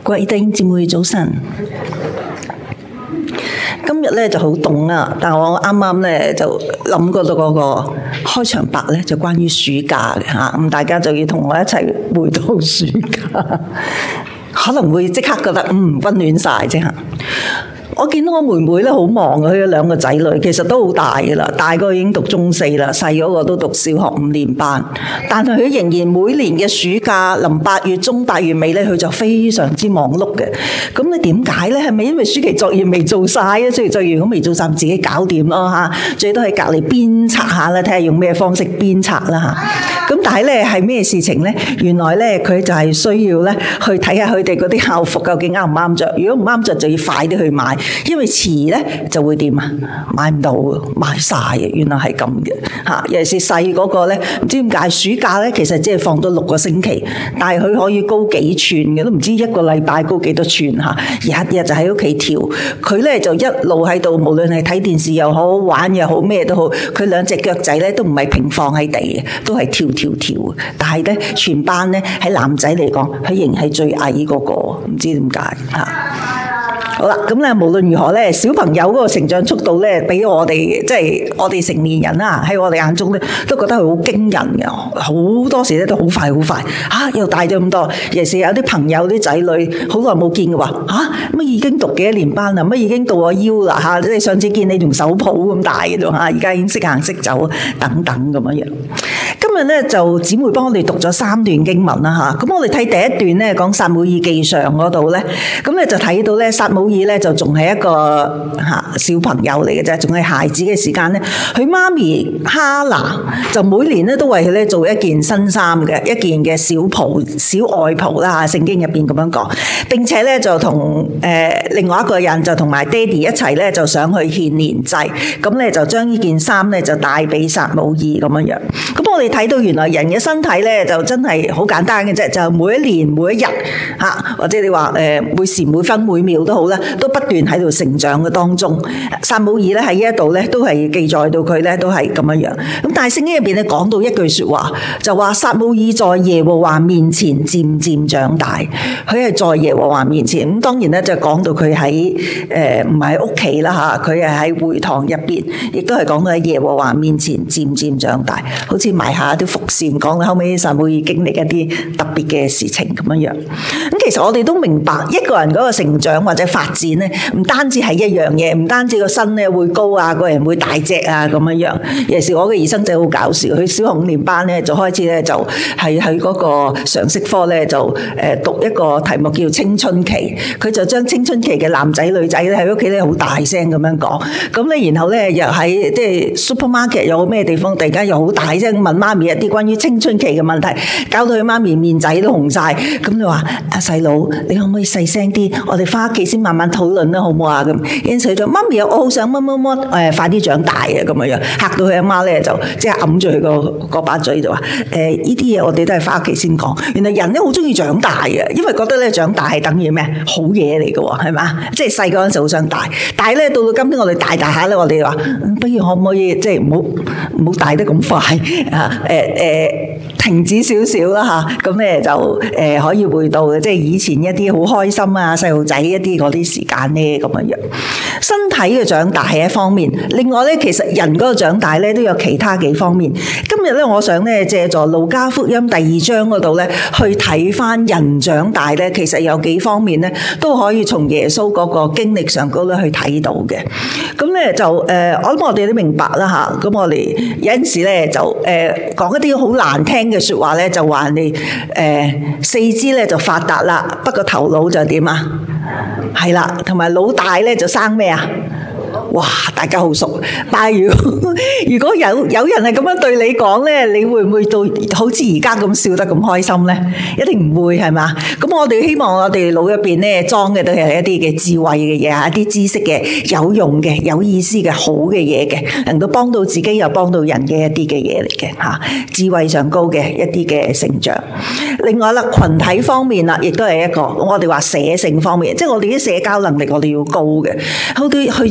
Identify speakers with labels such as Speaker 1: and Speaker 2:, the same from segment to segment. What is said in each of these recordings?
Speaker 1: 各位弟兄姊妹早晨，今日咧就好凍啦，但我啱啱咧就諗過到嗰個開場白咧，就關於暑假嘅嚇，咁大家就要同我一齊回到暑假，可能會即刻覺得溫暖晒啫嚇。我見到我妹妹咧好忙啊，佢有兩個仔女，其實都好大嘅啦，大個已經讀中4啦，細嗰個都讀小學5年班。但係佢仍然每年嘅暑假臨8月中8月尾咧，佢就非常之忙碌嘅。咁你點解咧？係咪因為暑期作業未做晒啊？暑期作業如果未做晒，自己搞掂咯嚇，最多喺隔離鞭策下啦，睇下用咩方式鞭策啦嚇。咁但係咧係咩事情咧？原來咧佢就係需要咧去睇下佢哋嗰啲校服究竟啱唔啱着。如果唔啱着，就要快啲去買。因為遲咧就會點啊？買唔到，賣晒嘅。原來係咁嘅嚇。尤其是細嗰個咧，唔知點解暑假咧其實只係放咗6個星期，但係佢可以高幾寸嘅，都唔知一個禮拜高幾多寸嚇。日日就喺屋企跳，佢咧就一路喺度，無論係睇電視又好，玩又好，咩都好，佢兩隻腳仔咧都唔係平放喺地嘅，都係跳。但係咧全班咧喺男仔嚟講，佢仍係最矮嗰個，唔知點解嚇。好啦，咁咧無論如何咧，小朋友嗰個成長速度咧，比我哋即係我哋成年人啦，喺我哋眼中咧，都覺得佢好驚人嘅，好多時咧都好快嚇，又大咗咁多。尤其是有啲朋友啲仔女好耐冇見嘅話，乜已經讀幾多年班啦？乜已經到我腰啦嚇？即係上次見你仲手抱咁大嘅啫嚇，而家已經識行識走等等咁樣。今日咧就姊妹幫我哋讀咗3段經文啦嚇，咁我哋睇第一段咧講撒母耳記上嗰度咧，咁咧就睇到咧撒母耳咧就仲係一個小朋友嚟嘅啫，仲係孩子嘅時間咧，佢媽咪哈拿就每年咧都為佢咧做一件新衫嘅，一件嘅小外袍啦嚇，聖經入邊咁樣講，並且咧就同另外一個人就同埋爹哋一齊咧就想去獻年祭，咁咧就將呢件衫咧就帶俾撒母耳咁樣樣。咁我哋睇到原來人嘅身體咧就真係好簡單嘅啫，就每一年每一日或者你話每時每分每秒都好啦，都不斷喺度成長嘅當中。撒母耳咧喺呢一度咧都係記載到佢咧都係咁樣樣。咁但係聖經入邊咧講到一句説話，就話撒母耳在耶和華面前漸漸長大。佢係在耶和華面前，咁當然咧就講到佢喺唔係喺屋企啦嚇，佢係喺會堂入邊，亦都係講到喺耶和華面前漸漸長大，好似埋下啲伏線，講到後尾撒母耳經歷一啲特別嘅事情咁樣樣。咁其實我哋都明白一個人嗰個成長或者發展咧，唔單止係一樣嘢，唔單止個身咧會高啊，個人會大隻啊咁樣樣。尤其是我嘅兒生仔好搞笑，佢小學5年班咧就開始咧就係喺嗰個常識科咧就讀一個題目叫青春期，佢就將青春期嘅男仔女仔咧喺屋企咧好大聲咁樣講，咁咧然後咧又喺即係 supermarket 有咩地方突然間又好大聲問媽咪一啲關於青春期嘅問題，搞到佢媽咪面仔都紅晒。咁你話阿細佬，你可唔可以細聲啲？我哋翻屋企先慢慢討論啦，好唔好啊？咁因此就媽咪我好想乜快啲長大啊咁樣樣，嚇到佢阿媽咧就即係揞住佢個把嘴就話呢啲嘢我哋都係翻屋企先講。原來人咧好中意長大嘅，因為覺得咧長大係等於咩好嘢嚟嘅喎，係嘛？即係細個嗰陣時好想大，但係咧到今天我哋大下咧，我哋話不如可唔可以即係唔好大得咁快停止少少啦嚇，咁咧就可以回到即係以前一啲好開心啊細路仔一啲嗰啲時間咧咁樣樣。身體嘅長大係一方面，另外咧其實人嗰個長大咧都有其他幾方面。今日咧我想咧借助路加福音第2章嗰度咧去睇翻人長大咧，其實有幾方面咧都可以從耶穌嗰個經歷上高咧去睇到嘅。咁咧就我諗我哋都明白啦嚇。咁我哋有陣時咧就講一啲好難聽嘅説話咧，就話你四肢咧就發達啦，不過頭腦就點啊？係啦，同埋老大咧就生咩啊？哇！大家好熟，但係如果有人係咁樣對你講咧，你會唔會到好似而家咁笑得咁開心咧？一定唔會係嘛？咁我哋希望我哋腦入邊咧裝嘅都係一啲嘅智慧嘅嘢，一啲知識嘅有用嘅、有意思嘅、好嘅嘢嘅，能夠幫到自己又幫到人嘅一啲嘅嘢嚟嘅嚇，智慧上高嘅一啲嘅成長。另外啦，群體方面啦，亦都係一個我哋話社性方面，即係我哋啲社交能力我哋要高嘅。好啲去做小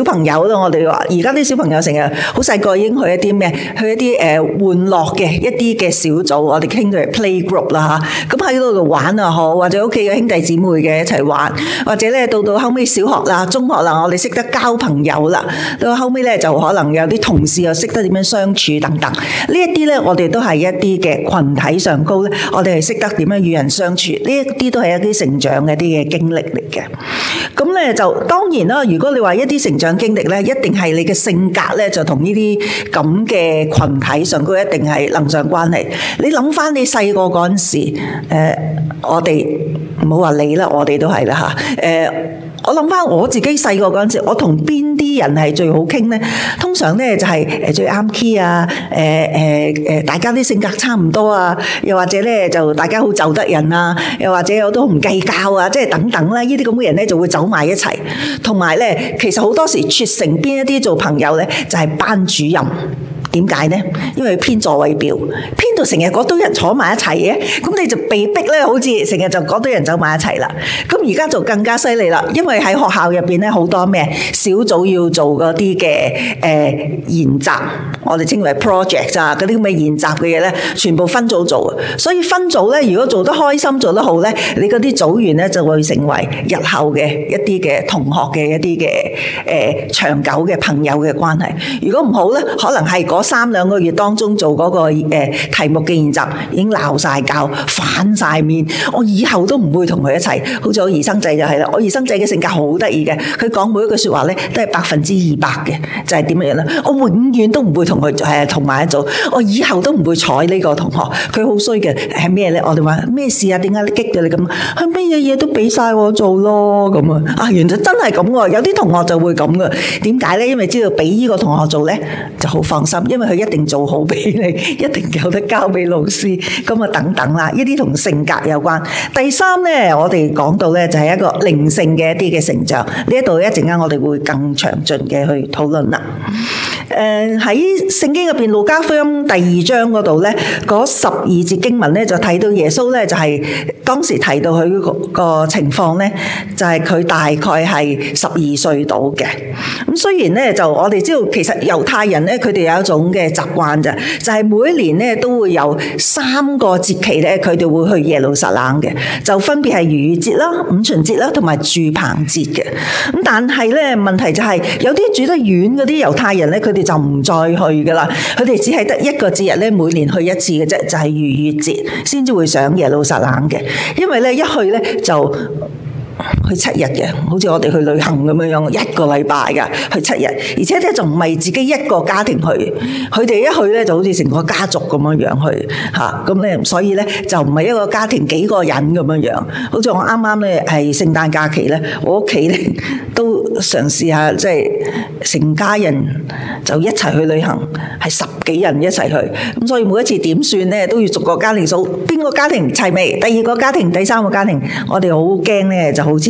Speaker 1: 朋友啦，我哋話而家啲小朋友成日好細個已經去一啲咩？去一啲玩樂嘅一啲嘅小組，我哋傾到係 playgroup 啦嚇。咁喺嗰度玩啊，好或者屋企嘅兄弟姊妹嘅一齊玩，或者咧到後尾小學啦、中學啦，我哋識得交朋友啦。到後尾咧就可能有啲同事又識得點樣相處等等。呢一啲咧，我哋都係一啲嘅群體上高咧，我哋係識得點樣與人相處。呢一啲都係一啲成長嘅一啲嘅經歷嚟嘅。咁咧就當然啦，如果你話一啲成長經歷咧，一定係你嘅性格咧，就同呢啲咁嘅群體上高一定係能上關係。你諗翻你細個嗰陣時，我哋唔好話你啦，我哋都係啦嚇。我諗翻我自己細個嗰陣時，我同邊啲人係最好傾咧？通常咧就係最啱 key 啊，大家啲性格差唔多啊，又或者咧就大家好就得人啊，又或者我都唔計較啊，即係等等啦。呢啲咁嘅人咧就會走埋一齊，同埋咧其實好多時撮成邊一啲做朋友咧，就係班主任。點解呢？因為編座位表，編到成日嗰堆人坐埋一齊嘅，咁你就被逼咧，好似成日就嗰堆人走埋一齊啦。咁而家就更加犀利啦，因為喺學校入邊咧好多咩小組要做嗰啲嘅研習，我哋稱為 project 啊，嗰啲咁嘅研習嘅嘢咧，全部分組做。所以分組咧，如果做得開心、做得好咧，你嗰啲組員咧就會成為日後嘅一啲嘅同學嘅一啲嘅長久嘅朋友嘅關係。如果唔好咧，可能係嗰3-2個月當中做嗰個題目嘅研習已經鬧晒交、反晒面，我以後都唔會同佢一齊。好似我兒生仔就係啦，我兒生仔嘅性格好得意嘅，佢講每一句説話咧都係200%嘅，就係點樣咧？我永遠都唔會同佢同埋一組，我以後都唔會睬呢個同學。佢好衰嘅係咩咧？我哋話咩事啊？點解你激到你咁？佢咩嘢都俾晒我做咯咁啊！啊，原來真係咁喎！有啲同學就會咁嘅，點解咧？因為知道俾呢個同學做咧就好放心。因為佢一定做好俾你，一定有得交俾老師，咁啊等等啦，呢啲同性格有關。第三咧，我哋講到咧就係一個靈性嘅一啲嘅成長，呢一度一陣間我哋會更詳盡嘅去討論啦。喺聖經入邊路加福音第2章嗰度咧，嗰12節經文咧就睇到耶穌咧就係當時提到佢個情況咧，就係佢大概係12歲到嘅。咁雖然咧就我哋知道其實猶太人咧佢哋有一種嘅習慣就係每一年咧都會有3個節期咧，佢哋會去耶路撒冷嘅，就分別係逾越節啦、五旬節啦同埋住棚節嘅。咁但係咧問題就係有啲住得遠嗰啲猶太人咧，佢哋就唔再去噶啦，佢哋只係得一個節日咧，每年去一次嘅啫，就係逾越節先至會上耶路撒冷嘅，因為咧一去咧就去7日嘅，好似我哋去旅行咁樣樣，1個禮拜㗎，去7日，而且咧就唔係自己一個家庭去，佢哋一去咧就好似成個家族咁樣樣去嚇，咁咧所以咧就唔係一個家庭幾個人咁樣樣，好似我啱啱咧係聖誕假期咧，我屋企咧都嘗試下即係成家人就一齊去旅行，係10幾人一齊去，咁所以每一次點算咧都要逐個家庭數，邊個家庭齊未？第2個家庭、第3個家庭，我哋好驚咧就好似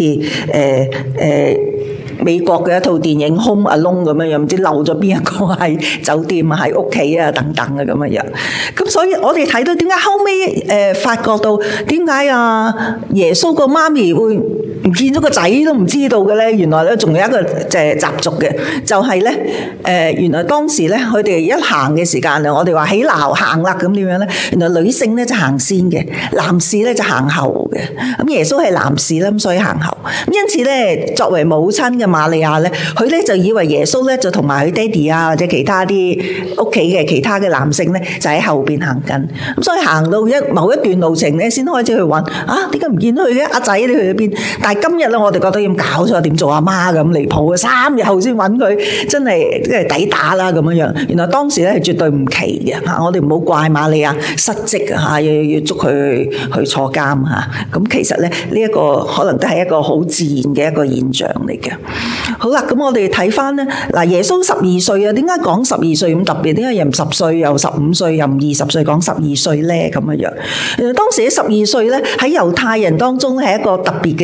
Speaker 1: 美國嘅一套電影《Home Alone》咁樣樣，唔知漏咗邊一個喺酒店啊、喺屋企啊等等嘅咁樣樣。咁所以我哋睇到點解後尾發覺到點解啊耶穌個媽咪會唔見咗個仔都唔知道嘅咧？原來咧仲有一個習俗嘅，就係咧原來當時咧佢哋一行嘅時間啊，我哋話起錨行啦咁點樣咧？原來女性咧就行先嘅，男士咧就行後嘅。咁耶穌係男士啦，咁所以行後。咁因此咧，作為母親嘅瑪利亞咧，佢咧就以為耶穌咧就同埋佢爹哋啊或者其他啲屋企嘅其他嘅男性咧就喺後邊行緊。咁所以行到某一段路程咧，先開始去揾啊，點解唔見到佢嘅？阿仔你去咗邊？但係今日咧，我哋覺得要搞錯，點做阿媽咁離譜嘅，3日後先揾佢，真係抵打啦咁樣樣。原來當時咧係絕對唔奇嘅嚇，我哋唔好怪瑪利亞失職嚇，要捉佢去坐監嚇。咁其實咧呢一個可能都係一個好自然嘅一個現象嚟嘅。好啦，咁我哋睇翻咧嗱，耶穌12歲啊，點解講12歲咁特別？點解又唔10歲又15歲又唔20歲講12歲咧咁樣樣？當時喺12歲咧喺猶太人當中係一個特別嘅年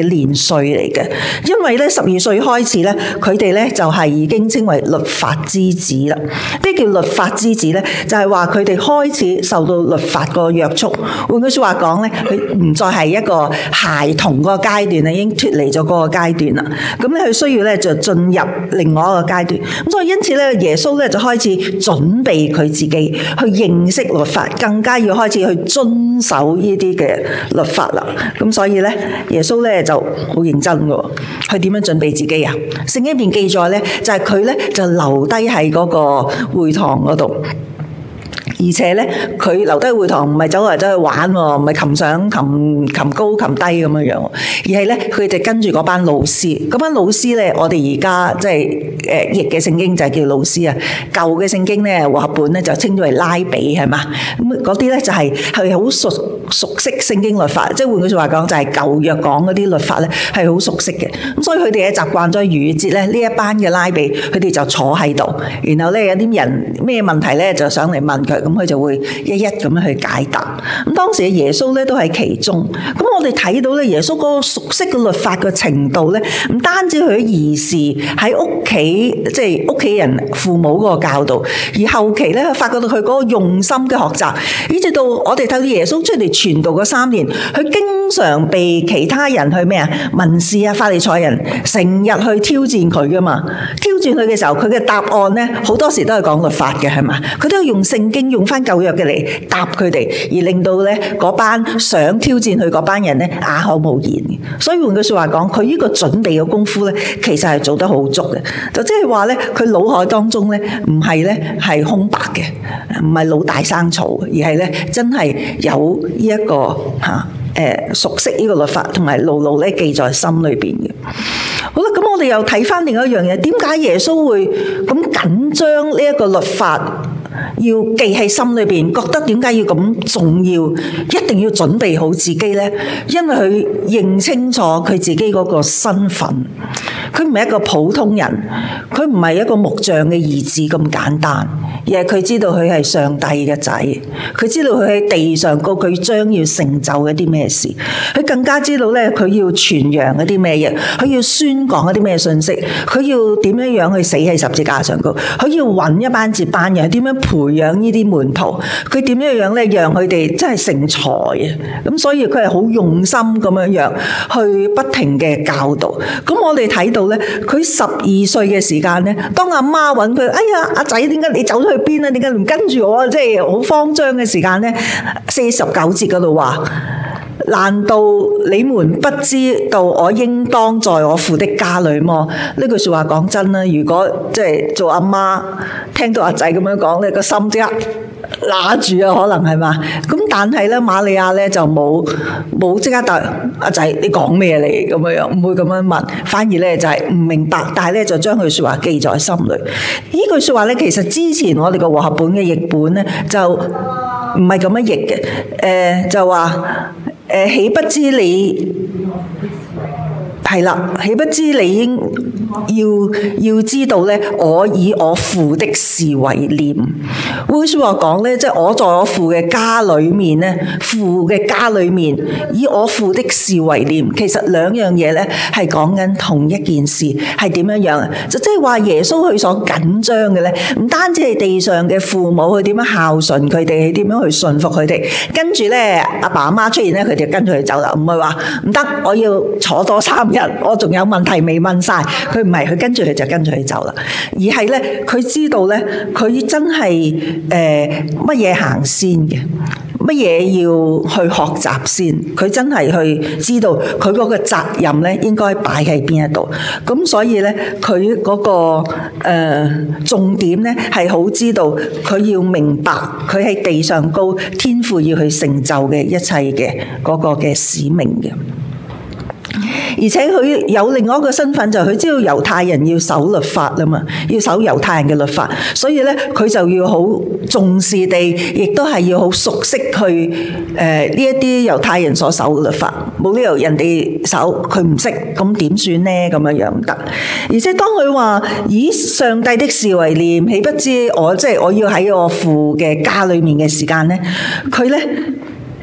Speaker 1: 歲嚟嘅，因為咧12歲開始咧，佢哋咧就係已經稱為律法之子啦。咩叫律法之子咧？就係話佢哋開始受到律法個約束。換句説話講咧，佢唔再係一個孩童嗰個階段啦，已經脫離咗嗰個階段啦。咁咧佢需要咧就進入另外一個階段。咁所以因此咧，耶穌咧就開始準備佢自己去認識律法，更加要開始去遵守呢啲嘅律法啦。咁所以咧，耶穌咧就好認真嘅，佢點樣準備自己啊？聖經入邊記載咧，就係佢咧就留低喺嗰個會堂嗰度。而且咧，佢留低會堂唔係走嚟走去玩喎，唔係琴上琴高琴低咁樣樣，而係咧佢哋跟住嗰班老師。嗰班老師咧，我哋而家即係譯嘅聖經就係叫老師啊。舊嘅聖經咧，和合本咧就稱之為拉比係嘛。咁嗰啲咧就係好熟悉聖經律法，即係換句説話講，就係舊約講嗰啲律法咧係好熟悉嘅。咁所以佢哋咧習慣咗逾越節咧，呢一班嘅拉比佢哋就坐喺度，然後咧有啲人咩問題咧就上嚟問佢。咁佢就會一一咁樣去解答。咁當時嘅耶穌咧都喺其中。咁我哋睇到咧，耶穌嗰個熟悉嘅律法嘅程度咧，唔單止佢兒時喺屋企，即係屋企人父母嗰個教導，而後期咧發覺到佢嗰個用心嘅學習，以至到我哋睇到耶穌出嚟傳道嗰3年，佢經常被其他人去咩啊？文士啊、法利賽人成日去挑戰佢噶嘛。挑戰佢嘅時候，佢嘅答案咧好多時都係講律法嘅，係嘛？佢都要用聖經用翻舊約嘅嚟答佢哋，而令到咧嗰班想挑戰佢嗰班人咧啞口無言。所以換句説話講，佢呢個準備嘅功夫咧，其實係做得好足嘅。就即係話咧，佢腦海當中咧唔係咧係空白嘅，唔係腦大生草，而係咧真係有呢一個熟悉呢個律法，同埋牢牢咧記在心裏邊嘅。好啦，咁我哋又睇翻另一樣嘢，點解耶穌會咁緊張呢一個律法？要記喺心裏邊，覺得點解要咁重要，一定要準備好自己呢？因為佢認清楚佢自己嗰個身份，佢唔係一個普通人，佢唔係一個木匠嘅兒子咁簡單，而係佢知道佢係上帝嘅仔，佢知道佢喺地上高，佢將要成就一啲咩事，佢更加知道咧，佢要傳揚一啲咩嘢，佢要宣講一啲咩信息，佢要點樣去死喺十字架上高，佢要揾一班接班人，點樣培養呢啲門徒，佢點樣咧讓佢哋真係成才啊！咁所以佢係好用心咁樣去不停嘅教導。咁我哋睇到咧，佢12歲嘅時間咧，當阿媽揾佢，哎呀阿仔，點解你走咗去邊啊？點解唔跟住我啊？即係好慌張嘅時間咧，49節嗰度話。難道你們不知道我應當在我父的家裏麼？呢句說話講真啦，如果即係做阿媽聽到阿仔咁樣講咧，個心即刻揦住啊，可能係嘛？咁但係咧，瑪利亞咧就冇即刻答阿仔，你講咩嚟咁樣，唔會咁樣問，反而咧就係唔明白，但係咧就將佢說話記在心裏。呢句說話咧，其實之前我哋個和合本嘅譯本咧就唔係咁樣譯嘅，就話。豈不知你係啦？豈不知你應要知道咧？我以我父的事為念。換句話講咧，即係我在我父嘅家裏面咧，父嘅家裏面以我父的事為念。其實兩樣嘢咧係講緊同一件事，係點樣樣啊？就即係話耶穌佢所緊張嘅咧，唔單止係地上嘅父母佢點樣孝順佢哋，點樣去順服佢哋。跟住咧，阿爸阿媽出現咧，佢哋跟住佢走啦，唔係話唔得，我要坐多3日。我仲有問題未問晒，佢唔係，佢跟住佢就跟住佢走啦，而係咧佢知道咧，佢真係乜嘢行先嘅，乜嘢要去學習先，佢真係去知道佢嗰個責任咧應該擺喺邊一度，咁所以咧佢嗰個重點咧係好知道佢要明白佢喺地上高天父要去成就嘅一切嘅嗰個嘅使命嘅。而且佢有另外一個身份，就係佢知道猶太人要守律法啦嘛，要守猶太人嘅律法，所以咧佢就要好重視地，亦都係要好熟悉去呢一啲猶太人所守嘅律法，冇理由人哋守佢唔識，咁點算呢？咁樣唔得。而且當佢話以上帝的事為念，豈不知我要喺我父嘅家裏面嘅時間咧，佢咧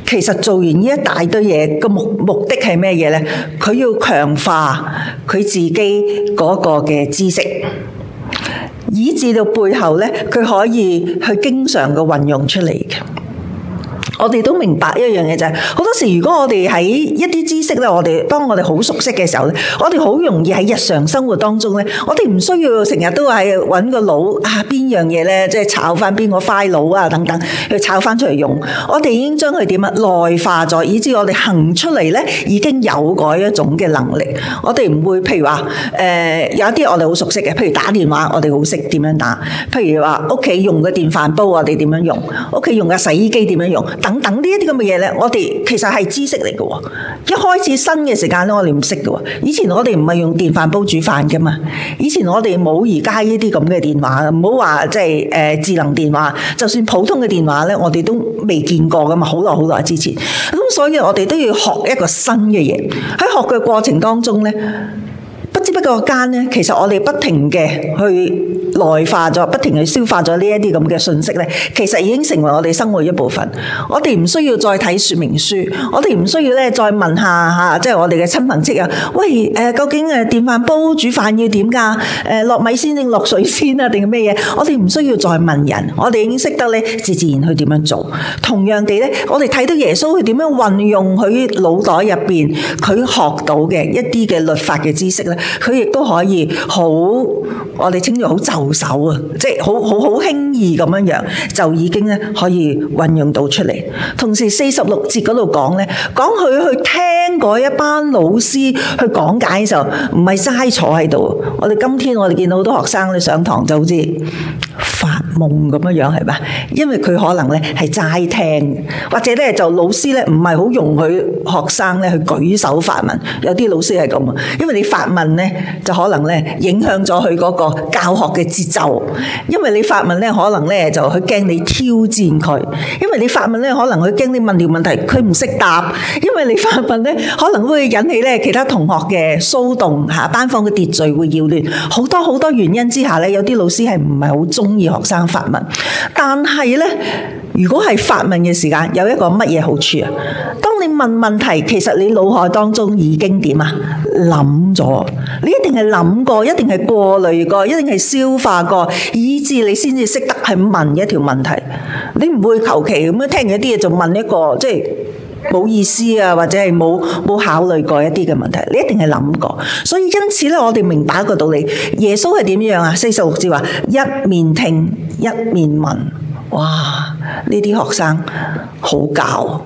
Speaker 1: 其實做完呢一大堆嘢，個目的係咩嘢呢？佢要強化佢自己嗰個嘅知識，以至到背後呢，佢可以去經常嘅運用出嚟嘅。我哋都明白一樣嘢就係，好多時如果我哋喺一啲知識咧，當我哋好熟悉嘅時候咧，我哋好容易喺日常生活當中咧，我哋唔需要成日都係揾個腦邊樣嘢咧，即係炒翻邊個 file 啊等等去炒翻出嚟用。我哋已經將佢點啊內化咗，以至我哋行出嚟咧已經有嗰一種嘅能力。我哋唔會譬如話有一啲我哋好熟悉嘅，譬如打電話，我哋好識點樣打；譬如話屋企用個電飯煲，我哋點樣用；屋企用個洗衣機點樣用。等等呢一啲咁嘅嘢咧，我哋其實係知識嚟嘅喎。一開始新嘅時間咧，我哋唔識嘅喎。以前我哋唔係用電飯煲煮飯嘅嘛。以前我哋冇而家呢啲咁嘅電話，唔好話即係智能電話，就算普通嘅電話咧，我哋都未見過噶嘛。好耐好耐之前，咁所以我哋都要學一個新嘅嘢。喺學嘅過程當中咧，不知不覺間咧，其實我哋不停嘅去內化咗，不停去消化咗呢一啲咁嘅信息咧，其實已經成為我哋生活一部分。我哋唔需要再睇說明書，我哋唔需要咧再問下即係我哋嘅親朋戚友，喂究竟電飯煲煮飯要點㗎？落米先定落水先啊？定係咩嘢？我哋唔需要再問人，我哋已經識得咧自然去點樣做。同樣地咧，我哋睇到耶穌去點樣運用佢腦袋入邊佢學到嘅一啲嘅律法嘅知識咧，佢亦都可以好，我哋稱作好就手啊，即係好輕易咁樣就已經咧可以運用到出嚟。同時46節嗰度講咧，講佢去聽嗰一班老師去講解嘅時候，唔係齋坐喺度。我哋今天我哋見到好多學生咧上堂就好似發夢咁樣係咪？因為佢可能咧係齋聽，或者咧就老師咧唔係好容許學生咧去舉手發問。有啲老師係咁啊，因為你發問咧就可能咧影響咗佢嗰個教學嘅節奏。因為你發問咧可能咧就佢驚你挑戰佢，因為你發問咧可能佢驚你問條問題佢唔識答，因為你發問咧可能會引起咧其他同學嘅騷動班房嘅秩序會擾亂，好多原因之下咧，有啲老師係唔係好中意學生發問。但係咧，如果係發問嘅時間，有一個乜嘢好處啊？當你問問題，其實你腦海當中已經點啊？諗咗，你一定係諗過，一定係過濾過，一定係消化過，以致你先至識得係問一條問題。你唔會求其咁樣聽完一啲嘢就問一個即係冇意思啊，或者係冇考慮過一啲嘅問題，你一定係諗過。所以因此咧，我哋明白一個道理，耶穌係點樣啊？46節話一面聽一面問。哇！呢啲學生好教。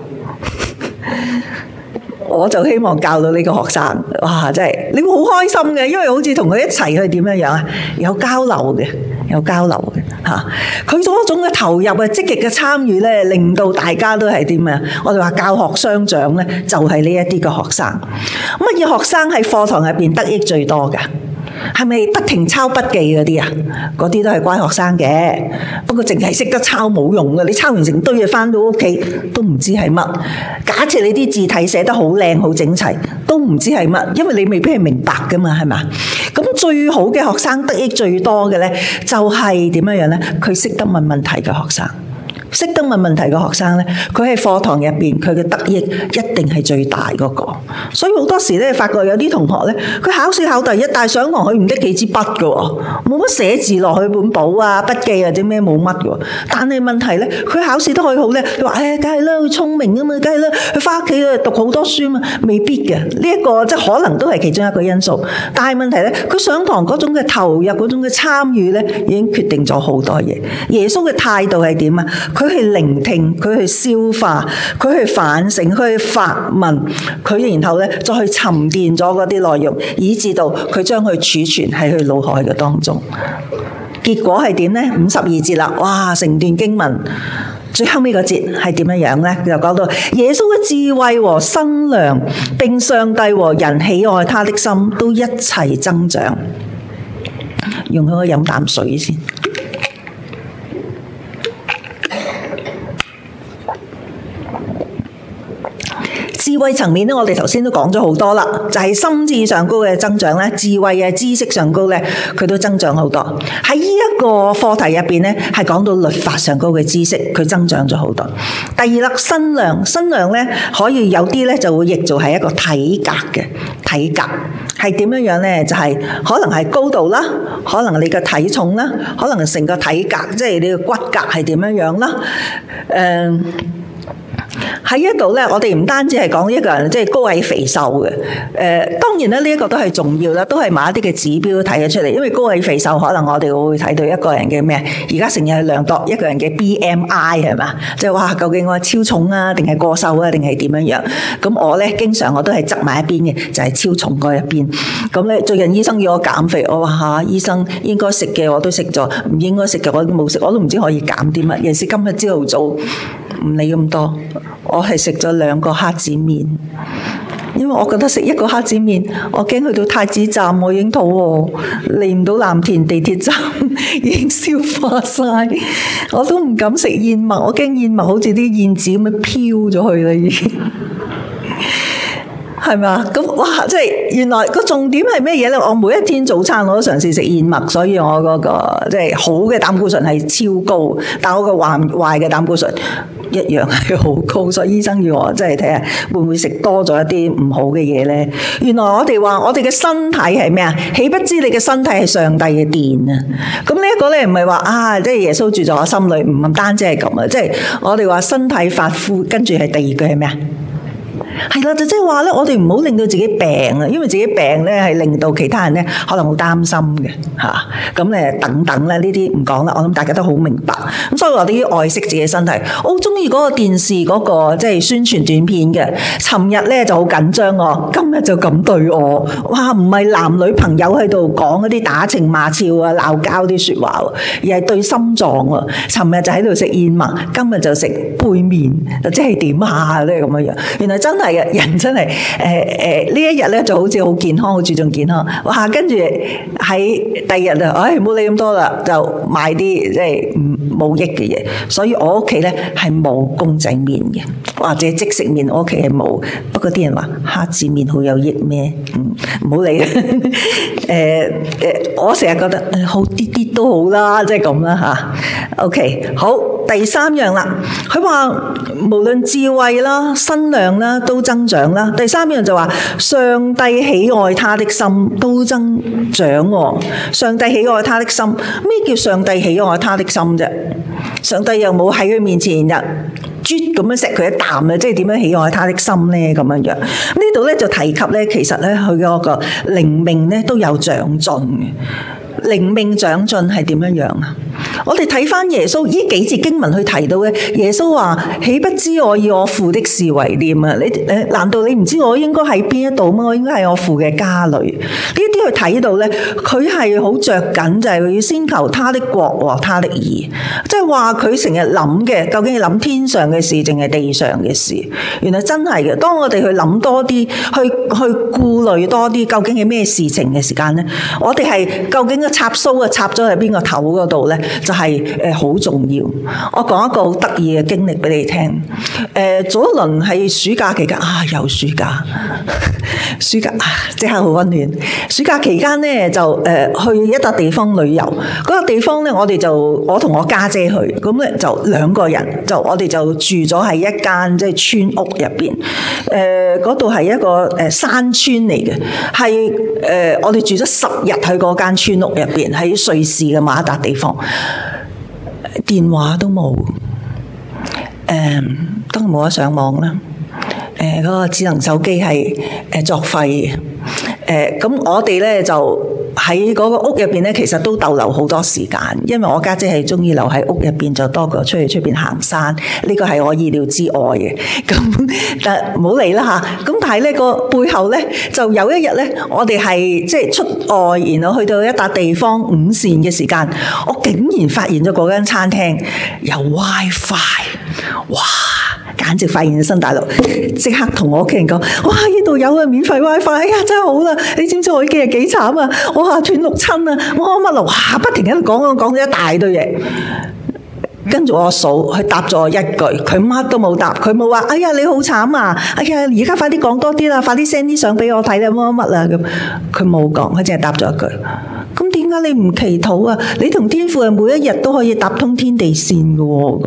Speaker 1: 我就希望教到呢個學生，哇！真係你會好開心嘅，因為好似同佢一齊去點樣啊？有交流嘅嚇。佢嗰種嘅投入啊、積極嘅參與咧，令到大家都係點啊？我哋話教學相長咧，就係呢一啲嘅學生。乜嘢學生喺課堂入邊得益最多㗎？係咪不停抄筆記嗰啲啊？嗰啲都係乖學生嘅，不過淨係識得抄冇用嘅。你抄完成堆嘢返到屋企都唔知係乜。假設你啲字體寫得好靚好整齊，都唔知係乜，因為你未必係明白㗎嘛，係嘛？咁最好嘅學生得益最多嘅咧，就係點樣咧？佢識得問問題嘅學生。識得問問題嘅學生咧，佢喺課堂入邊佢嘅得益一定係最大嗰個。所以好多時咧，發覺有啲同學咧，佢考試考第一，但係上堂佢唔得幾支筆嘅喎，冇乜寫字落去本簿啊、筆記或者咩冇乜嘅喎。但係問題咧，佢考試都可以好叻。佢話：梗係啦，佢聰明啊嘛，梗係啦，佢翻屋企讀好多書啊嘛，未必嘅。呢一個即係可能都係其中一個因素。但係問題咧，佢上堂嗰種嘅投入、嗰種嘅參與咧，已經決定咗好多嘢。耶穌嘅態度係點啊？佢去聆聽，佢去消化，佢去反省，佢去發問，佢然後咧再去沉澱咗嗰啲內容，以至到佢將佢儲存喺佢腦海嘅當中。結果係點呢？52節啦，哇！成段經文最後尾個節係點樣呢？就講到耶穌嘅智慧和身量，並上帝和人喜愛他的心都一齊增長。容許我飲啖水先。智智慧層面咧，我哋頭先都講咗好多啦，就係心智上高嘅增長咧，智慧嘅知識上高咧，佢都增長好多。喺呢一個課題入邊咧，係講到律法上高嘅知識，佢增長咗好多。第二啦，身量，身量咧可以有啲咧就會譯做係一個體格嘅體格，係點樣樣咧？就係可能係高度啦，可能你嘅體重啦，可能成個體格，即係你嘅骨骼係點樣樣啦，喺呢度咧，我哋唔單止係講一個人即係高矮肥瘦嘅，當然咧呢一個都係重要啦，都係某一啲嘅指標睇得出嚟。因為高矮肥瘦可能我哋會睇到一個人嘅咩？而家成日係量度一個人嘅 BMI 係嘛？即係話究竟我係超重啊，定係過瘦啊，定係點樣樣？咁我咧經常我都係側埋一邊嘅，就係超重嗰一邊。咁咧最近醫生要我減肥，我話嚇醫生應該食嘅我都食咗，唔應該食嘅我都冇食，我都唔知可以減啲乜。尤其是今日朝頭早唔理咁多。我係食咗2個蝦子麵，因為我覺得食1個蝦子麵，我驚去到太子站我已經肚餓，嚟唔到藍田地鐵站已經消化晒，我都唔敢食燕麥，我驚燕麥好似啲燕子咁樣飄咗去啦已經。係嘛？咁哇！即係原來個重點係咩嘢咧？我每一天早餐我都嘗試食燕麥，所以我嗰個即係好嘅膽固醇係超高，但我個壞嘅膽固醇一樣係好高，所以醫生要我即係睇下會唔會食多咗一啲唔好嘅嘢咧？原來我哋話我哋嘅身體係咩啊？豈不知你嘅身體係上帝嘅殿啊！咁呢一個咧唔係話啊，即係耶穌住在我心裏，唔單止係咁啊！即係我哋話身體髮膚，跟住係第二句係咩啊？係啦，就即係話咧，我哋唔好令到自己病啊，因為自己病咧係令到其他人咧可能好擔心嘅嚇。咁咧等等咧呢啲唔講啦，我諗大家都好明白。咁所以我哋要愛惜自己身體。我好中意嗰個電視嗰個即係宣傳短片嘅。尋日咧就好緊張我，今日就咁對我，哇！唔係男女朋友喺度講嗰啲打情罵俏啊、鬧交啲説話喎，而係對心臟喎。尋日就喺度食燕麥，今日就食杯麵，即係點下咧咁樣樣。原來真係嘅人真係呢一日咧就好似好健康，好注重健康。哇！跟住喺第二日啊，唔好理咁多啦，就買啲即係冇益嘅嘢。所以我屋企咧係冇公仔麵嘅，或者即食麵，我屋企係冇。不過啲人話蝦子麵好有益咩？唔好理啦。我成日覺得好啲啲都好啦，即係咁啦嚇。OK， 好，第3樣啦。佢話無論智慧啦、身量啦都增長啦。第3樣就話上帝喜愛他的心都增長喎。上帝喜愛他的心，咩叫上帝喜愛他的心啫？上帝又冇喺佢面前啜咁樣錫佢一啖咧，即係點樣喜愛他的心咧？咁樣樣呢度咧就提及咧，其實咧佢嗰個靈命咧都有長進嘅。靈命長進係點樣樣啊？我哋睇翻耶穌呢幾節經文去提到嘅，耶穌話：豈不知我以我父的事為念啊？難道你唔知我應該喺邊一度嗎？我應該喺我父嘅家裏。呢啲去睇到咧，佢係好着緊，就係要先求他的國和他的義。即係話佢成日諗嘅，究竟係諗天上嘅事，定係地上嘅事？原來真係嘅。當我哋去諗多啲，去顧慮多啲，究竟係咩事情嘅時間咧，我哋係究竟插蘇插咗喺邊個頭嗰度咧，就係好重要。我講一個好得意嘅經歷俾你聽。早一輪係暑假期間有暑假，暑假即刻好溫暖。暑假期間咧就去一笪地方旅遊，嗰個地方咧我同我家姐去，咁咧就2個人，就我哋就住咗喺一間即係村屋入邊。嗰度係一個山村嚟嘅，係我哋住咗10日喺嗰間村屋入邊，喺瑞士嘅某一笪地方，電話都冇，都冇得上網啦。嗰個智能手機係作廢嘅。咁我哋咧就喺嗰個屋入邊咧，其實都逗留好多時間，因為我家姐係中意留喺屋入邊，就多過出去出邊行山。呢個係我意料之外嘅。咁但唔好理啦嚇。咁但係咧個背後咧，就有一日咧，我哋係即係出外，然後去到一笪地方午膳嘅時間，我竟然發現咗嗰間餐廳有 WiFi， 哇！簡直發現咗新大陸，即刻同我屋企人講：哇！呢度有啊，免費 WiFi， 哎呀真係好啦！你知唔知我呢幾日幾慘啊？我斷六親啊！我乜路哇，不停喺度講咗一大堆嘢。 跟住我嫂佢答咗我一句，佢乜都冇答，佢冇話哎呀你好慘啊，哎呀而家快啲講多啲啦，快啲 send 啲相俾我睇啦，乜乜乜啊咁，佢冇講，佢淨係答咗一句。咁點解你唔祈禱啊？你同天父係每一日都可以搭通天地線嘅喎。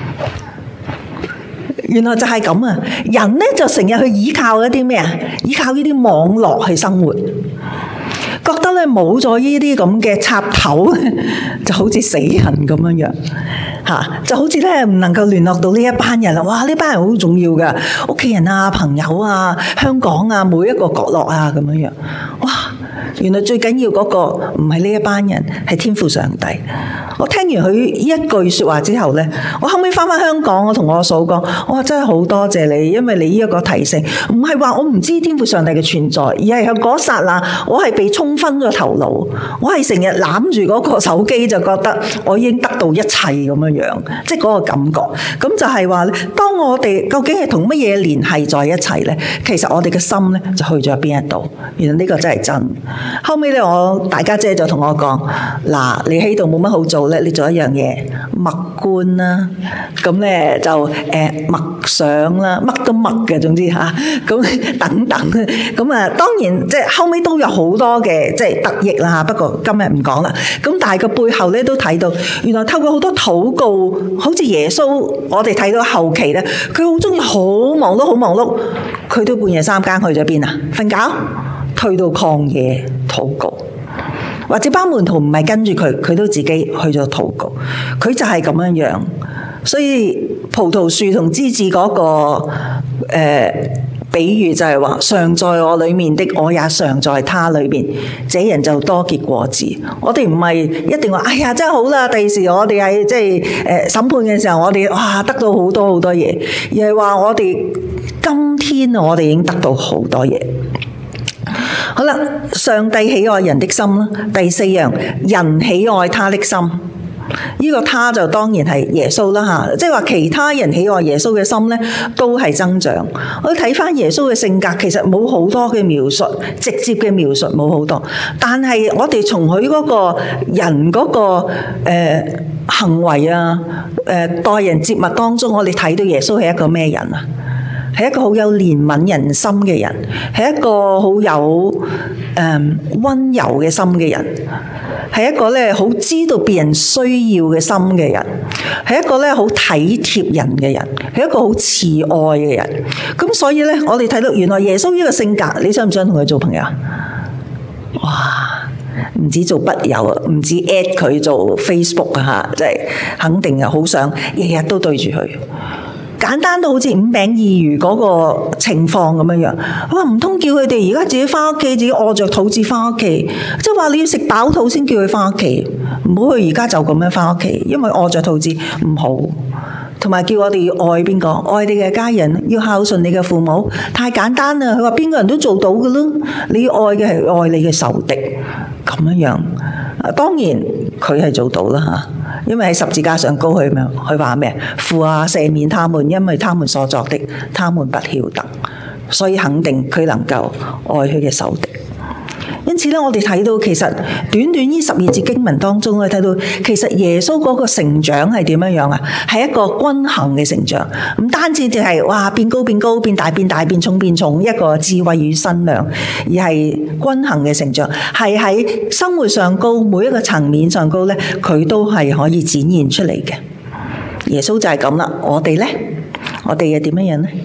Speaker 1: 原來就係咁啊！人呢就成日去依靠一啲咩啊？依靠呢啲網絡去生活。覺得咧冇咗呢啲咁嘅插頭，就好似死人咁樣就好似咧唔能夠聯絡到呢一班人啦。哇！呢班人好重要㗎，屋企人啊、朋友啊、香港啊，每一個角落啊咁樣。哇！原來最緊要嗰個唔係呢一班人，係天父上帝。我聽完佢呢一句説話之後咧，我後尾翻香港，我同我嫂講：我話真係好多謝你，因為你呢一個提醒，唔係話我唔知天父上帝嘅存在，而係喺嗰剎那，我係被沖昏咗頭腦，我係成日攬住嗰個手機，就覺得我已經得到一切咁樣，即係嗰個感覺。咁就係話咧，當我哋究竟係同乜嘢聯繫在一齊咧？其實我哋嘅心咧就去咗邊一度？原來呢個真係真。後尾咧，我大家姐就同我講：嗱，你喺度冇乜好做咧，你做一樣嘢，默觀啦，咁咧就默想啦，乜都默嘅，總之嚇，咁等等，咁啊當然即係後尾都有好多嘅即係得益啦嚇，不過今日唔講啦。咁但係個背後咧都睇到，原來透過好多禱告，好似耶穌，我哋睇到後期咧，佢好中意好忙碌，好忙碌，佢都半夜3更去咗邊啊？瞓覺。去到曠野禱告，或者班門徒唔係跟住佢，佢都自己去咗禱告。佢就係咁樣。所以葡萄樹同枝子嗰個比喻就係話，常在我裏面的，我也常在他裏面，這人就多結果子。我哋唔係一定話，哎呀真係好啦，第時我哋係即係審判嘅時候，我哋哇得到好多好多嘢，而係話我哋今天我哋已經得到好多嘢。好啦，上帝喜愛人的心啦。第4樣，人喜愛他的心。呢個他就當然係耶穌啦嚇，即係話其他人喜愛耶穌嘅心咧，都係增長。我睇翻耶穌嘅性格，其實冇好多嘅描述，直接嘅描述冇好多，但係我哋從佢嗰個人嗰個行為啊，待人接物當中，我哋睇到耶穌係一個咩人啊？係一個好有憐憫人心嘅人，係一個好有溫柔嘅心嘅人，係一個咧好知道別人需要嘅心嘅人，係一個咧好體貼人嘅人，係一個好慈愛嘅人。咁所以咧，我哋睇到原來耶穌呢個性格，你想唔想同佢做朋友？哇！唔止做筆友啊，唔止 at 佢做 Facebook 啊，即係肯定啊，好想日日都對住佢。簡單到好似5餅2魚嗰個情況咁樣。我話唔通叫佢哋而家自己翻屋企，自己餓着肚子翻屋企，即係話你要食飽肚先叫佢翻屋企，唔好佢而家就咁樣翻屋企，因為餓着肚子唔好。同埋叫我哋要愛邊個？愛你嘅家人，要孝順你嘅父母，太簡單啦。佢話邊個人都做到㗎咯。你要愛嘅係愛你嘅仇敵，咁樣。當然佢係做到啦嚇，因為喺十字架上高佢話咩？父啊，赦免他們，因為他們所作的，他們不曉得。所以肯定佢能夠愛佢嘅仇敵。因此咧，我哋睇到其實短短呢12節經文當中，我哋睇到其實耶穌嗰個成長係點樣啊？係一個均衡嘅成長，唔單止就係哇變高變高，變大變大，變重變重，一個智慧與身量，而係均衡嘅成長，係喺生活上高每一個層面上高咧，佢都係可以展現出嚟嘅。耶穌就係咁啦，我哋咧，我哋又點樣咧？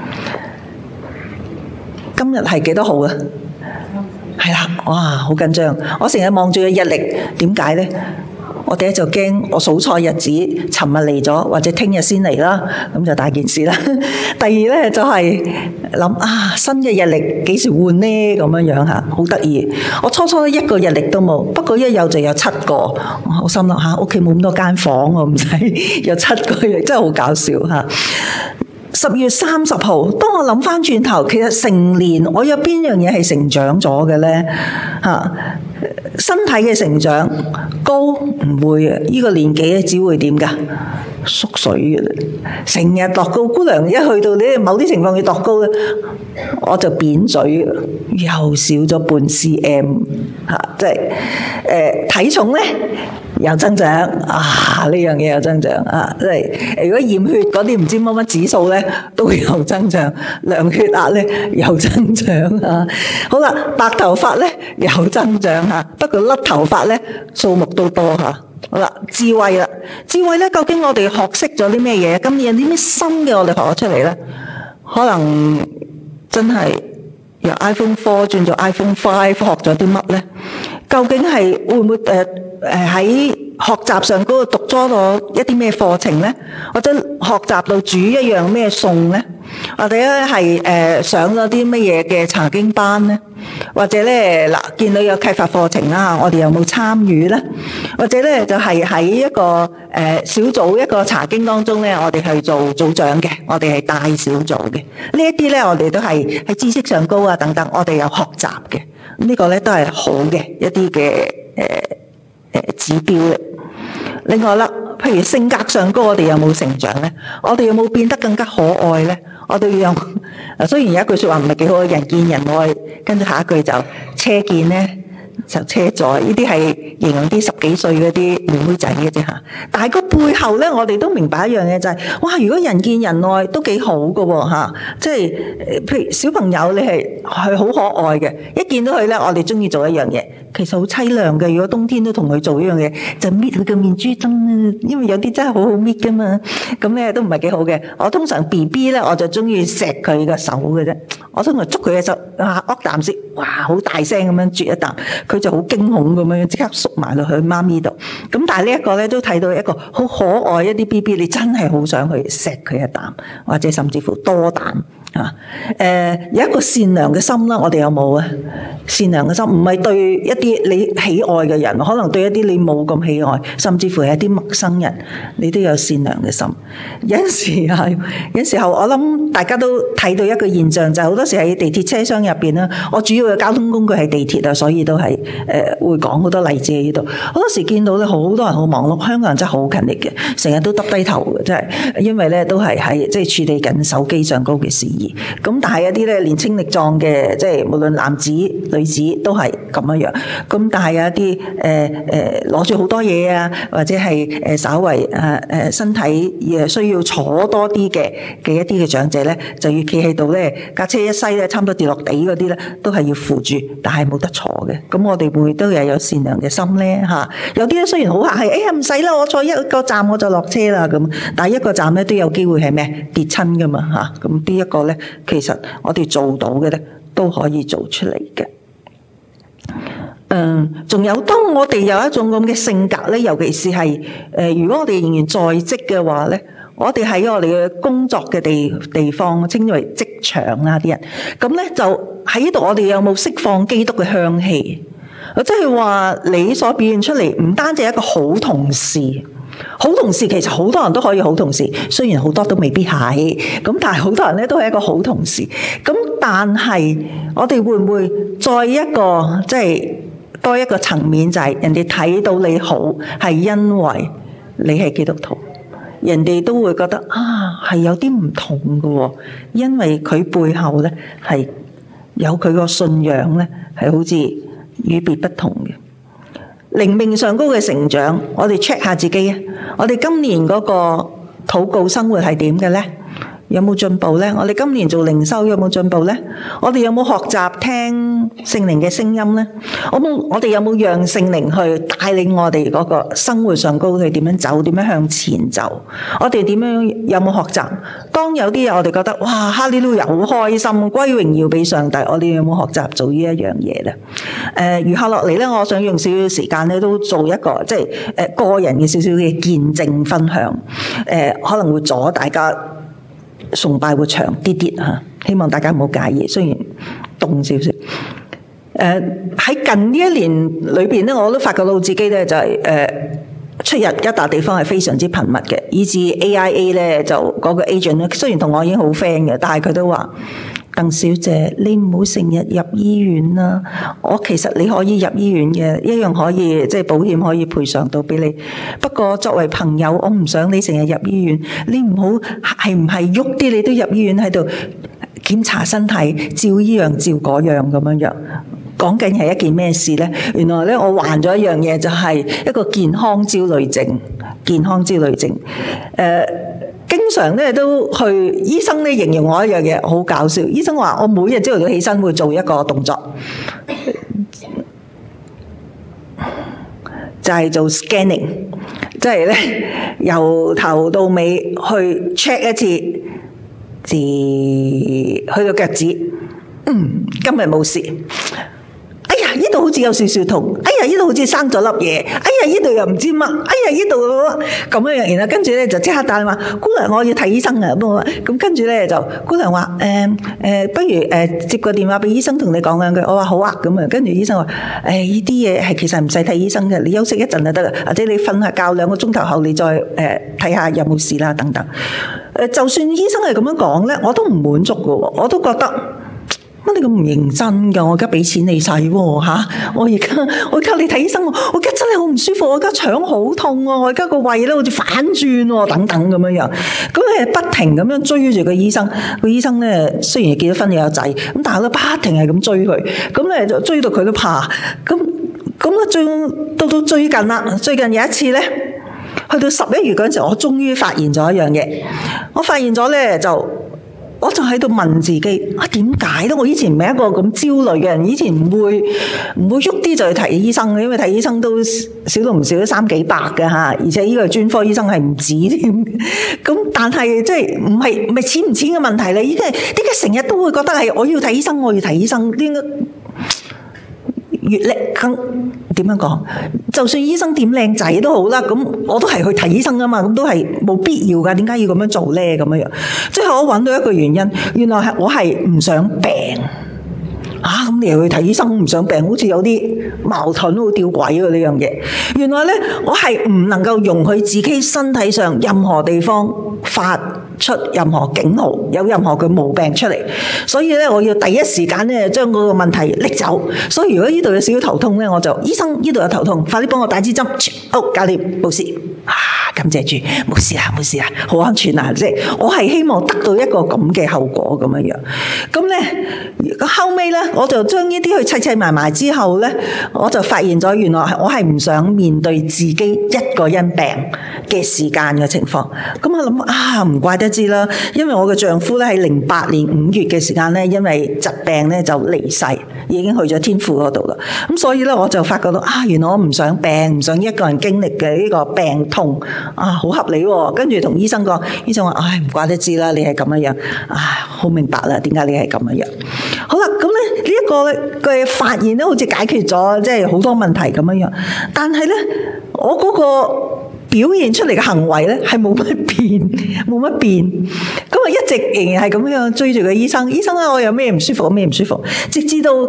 Speaker 1: 今日係幾多號啊？係啦，哇，好緊張！我成日望住個日曆，點解呢？我第一就驚我數錯日子，尋日嚟咗，或者聽日先嚟啦，咁就大件事啦。第二呢，就係諗啊，新嘅日曆幾時換呢？咁樣樣嚇，好得意。我初初一個日曆都冇，不過一有就有7個，我心諗嚇，屋企冇咁多間房，我唔使有7個日曆，真係好搞笑嚇。10月30號，當我諗翻轉頭，其實成年我有邊樣嘢係成長咗嘅呢？身體嘅成長高唔會啊，呢個年紀只會點㗎？ 縮水嘅啦，成日度高，姑娘一去到你某啲情況要度高咧，我就扁嘴，又少咗半 cm 嚇，即係體重咧又增長啊！呢樣嘢又增長啊！即係如果驗血嗰啲唔知乜乜指數咧都有增長，量血壓咧又增長啊！好啦，白頭髮咧又增長嚇，不過甩頭髮咧數目都多嚇。好啦，智慧啦，智慧咧，究竟我哋學識咗啲咩嘢？今年有啲咩新嘅我哋學咗出嚟咧？可能真係由 iPhone 4轉做 iPhone 5，學咗啲乜咧？究竟係會唔會喺學習上嗰度讀咗一啲咩課程咧？或者學習到煮一樣咩餸咧？或者係上咗啲乜嘢嘅查經班咧？或者咧嗱，見到有啟發課程啦，我哋有冇參與咧？或者咧就係喺一個小組一個查經當中咧，我哋去做組長嘅，我哋係帶小組嘅。呢一啲咧，我哋都係喺知識上高啊等等，我哋有學習嘅。呢個咧都係好嘅一啲嘅指標嚟。另外啦，譬如性格上高，我哋有冇成長咧？我哋有冇變得更加可愛咧？我哋要有，雖然有一句說話唔係幾好，人見人愛，跟住下一句就車見咧就車載，呢啲係形容啲10幾歲嗰啲妹妹仔嘅啫嚇。但係個背後咧，我哋都明白一樣嘢就係，哇！如果人見人愛都幾好㗎喎嚇，即係譬如小朋友你係好可愛嘅，一見到佢咧，我哋中意做一樣嘢。其實好凄涼嘅，如果冬天都同佢做呢樣嘢，就搣佢嘅面珠燈啊！因為有啲真係好好搣噶嘛，咁咧都唔係幾好嘅。我通常 BB 咧，我就中意錫佢嘅手嘅啫。我通常捉佢嘅手，噏啖先，哇！好大聲咁樣啜一啖，佢就好驚恐咁樣即刻縮埋落去媽咪度。咁但係呢一個咧都睇到一個好可愛一啲 BB， 你真係好想去錫佢一啖，或者甚至乎多啖。有一個善良嘅心啦，我哋有冇啊？善良嘅心唔係對一啲你喜愛嘅人，可能對一啲你冇咁喜愛，甚至乎係一啲陌生人，你都有善良嘅心。有時候我諗大家都睇到一個現象，就係好多時喺地鐵車廂入邊啦。我主要嘅交通工具係地鐵啊，所以都係會講好多例子喺呢度。好多時見到咧，好多人好忙碌，香港人真係好勤力嘅，成日都耷低頭嘅，真係，因為咧都係喺即係處理緊手機上高嘅事宜。咁但係一啲咧年青力壯嘅，即係無論男子女子都係咁樣。咁但係有一啲攞住好多嘢啊，或者係稍為身體需要坐多啲嘅一啲嘅長者咧，就要企喺度咧，架車一篩咧，差唔多跌落地嗰啲咧，都係要扶住，但係冇得坐嘅。咁我哋會都有善良嘅心咧嚇。有啲咧雖然好客氣，唔使啦，我坐一個站我就落車啦咁，但係一個站咧都有機會係咩跌親噶嘛嚇。咁呢一個咧，其實我哋做到嘅咧都可以做出嚟嘅。仲有當我哋有一種咁嘅性格咧，尤其是係如果我哋仍然在職嘅話咧，我哋喺我哋嘅工作嘅地方稱之為職場啦啲人，咁咧就喺呢度我哋有冇釋放基督嘅香氣？即係話你所表現出嚟唔單止係一個好同事。好同事其實好多人都可以好同事，雖然好多都未必係，咁但係好多人咧都係一個好同事。咁但係我哋會唔會再一個即係多一個層面，就係人哋睇到你好係因為你係基督徒，人哋都會覺得係有啲唔同嘅，因為佢背後咧係有佢個信仰咧係好似與別不同嘅。靈命上高嘅成長，我哋 check 下自己啊！我哋今年嗰個禱告生活係點嘅咧？有冇進步咧？我哋今年做靈修有冇進步咧？我哋有冇學習聽聖靈嘅聲音咧？我哋有冇讓聖靈去帶領我哋嗰個生活上高去點樣走，點樣向前走？我哋點樣有冇學習？當有啲嘢我哋覺得哇，哈利路亞好開心，歸榮耀俾上帝，我哋有冇學習做呢一樣嘢咧？餘下落嚟咧，我想用少少時間咧，都做一個即係個人嘅少少嘅見證分享，可能會阻大家崇拜會長啲啲嚇，希望大家唔好介意。雖然凍少少，喺近呢一年裏邊咧，我都發覺到自己咧就係出入一笪地方係非常之頻密嘅，以至 AIA 咧就嗰個 agent 咧，雖然同我已經好 friend 嘅，但係佢都話鄧小姐，你唔好成日入醫院啦。其實你可以入醫院嘅，一樣可以即係保險可以賠償到俾你。不過作為朋友，我唔想你成日入醫院。你唔好係唔係喐啲，你都入醫院喺度檢查身體，照依樣照嗰樣咁樣樣。講緊係一件咩事呢？原來咧我患咗一樣嘢，就係一個健康焦慮症。健康焦慮症，經常咧都去醫生咧形容我一樣嘢，好搞笑。醫生話我每日朝頭早起身會做一個動作，就係做 scanning， 即係咧由頭到尾去 check 一次字，去到腳趾，今日冇事。呢度好似有少少痛，呢度好似生咗粒嘢，呢度又唔知乜，呢度咁樣樣，然後跟住咧就即刻打電話，姑娘我要睇醫生啊，咁跟住咧就姑娘話不如接個電話俾醫生同你講兩句，我話好啊，咁啊，跟住醫生話呢啲嘢係其實唔使睇醫生嘅，你休息一陣就得啦，或者你瞓下覺2個鐘頭後你再睇下有冇事啦等等。就算醫生係咁樣講咧，我都唔滿足嘅，我都覺得。乜你咁唔認真㗎？我而家俾錢你使喎，我而家你睇醫生，我而家真係好唔舒服，我而家腸好痛喎，我而家個胃咧好似反轉喎，等等咁樣樣。咁你係不停咁樣追住個醫生，個醫生咧雖然結咗婚又有仔，咁但係都不停係咁追佢，咁咧就追到佢都怕。咁啊，到最近啦，最近有一次咧，去到11月嗰陣時，我終於發現咗一樣嘢，我發現咗咧我就喺度問自己，點解咧？我以前唔係一個咁焦慮嘅人，以前唔會喐啲就去睇醫生嘅，因為睇醫生都少到唔少，都300幾嘅嚇，而且呢個專科醫生係唔止添。咁但係即係唔係錢唔錢嘅問題咧？依家點解成日都會覺得係我要睇醫生，我要睇醫生？點解越叻點樣講？就算醫生點靚仔都好啦，咁我都係去睇醫生啊嘛，咁都係冇必要噶。點解要咁樣做咧？咁樣樣，最後我揾到一個原因，原來係我係唔想病。咁你又去睇醫生唔想病，好似有啲矛盾，好吊詭喎呢樣嘢。原來咧，我係唔能夠容許自己身體上任何地方發出任何警號，有任何嘅毛病出嚟。所以咧，我要第一時間咧將嗰個問題拎走。所以如果呢度有少少頭痛咧，我就醫生呢度有頭痛，快啲幫我打支針。搞掂冇事。感謝主，冇事啦，好安全啊！即係我係希望得到一個咁嘅後果咁樣樣。咁咧後尾咧，我就將呢啲去砌埋之後咧，我就發現咗原來我係唔想面對自己一個人病嘅時間嘅情況。咁我諗唔怪得知啦，因為我嘅丈夫咧喺08年5月嘅時間咧，因為疾病咧就離世，已經去咗天父嗰度啦。咁所以咧我就發覺到原來我唔想病，唔想一個人經歷嘅呢個病痛。好合理喎，跟住同醫生講，醫生話：唔怪得知啦，你係咁樣，好明白啦，點解你係咁樣？好啦，咁咧呢一個嘅發現咧，好似解決咗即係好多問題咁樣，但係咧我嗰個表現出嚟嘅行為咧係冇乜變，咁啊一直仍然係咁樣追住個醫生啊，我有咩唔舒服，直至到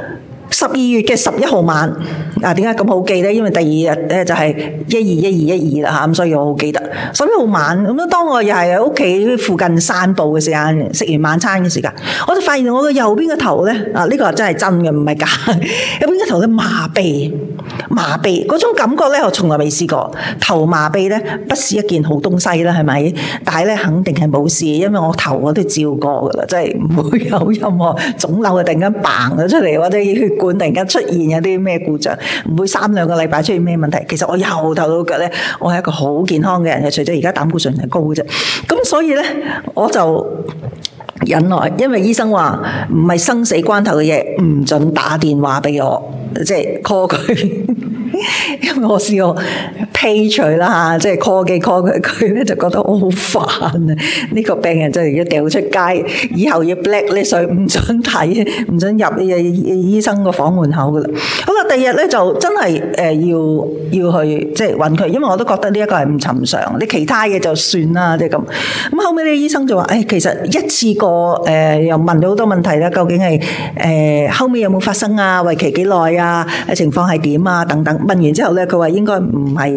Speaker 1: 12月嘅11號晚，點解咁好記咧？因為第二日咧就係1212啦，咁所以我好記得11號晚。咁樣當我又係喺屋企附近散步嘅時間，食完晚餐嘅時間，我就發現我嘅右邊嘅頭咧，呢個真係真嘅，唔係假。右邊嘅頭咧麻痹嗰種感覺咧，我從來未試過。頭麻痹咧，不是一件好東西啦，係咪？但係咧，肯定係冇事，因為我頭我都照過噶啦，即係唔會有任何腫瘤突然間嘭咗出嚟，或者血管突然間出現有啲咩故障，唔會3-2個禮拜出現咩問題。其實我由頭到腳咧，我係一個好健康嘅人，除咗而家膽固醇係高嘅啫。咁所以咧，我就忍耐，因為醫生話唔係生死關頭嘅嘢，唔准打電話俾我，即係 call 佢。因為我試過 page 啦，即係 call 佢咧就覺得我好煩啊！呢個病人真係要掉出街，以後要 blacklist，唔准睇，唔准入醫生個房門口噶啦。好啦，第二日咧就真係要去即係揾佢，因為我都覺得呢一個係唔尋常，你其他嘢就算啦，即係咁。咁後尾咧醫生就話：其實一次過又問咗好多問題啦，究竟係後尾有冇發生啊？為期幾耐啊？情況係點啊？等等。問完之後咧，佢話應該唔係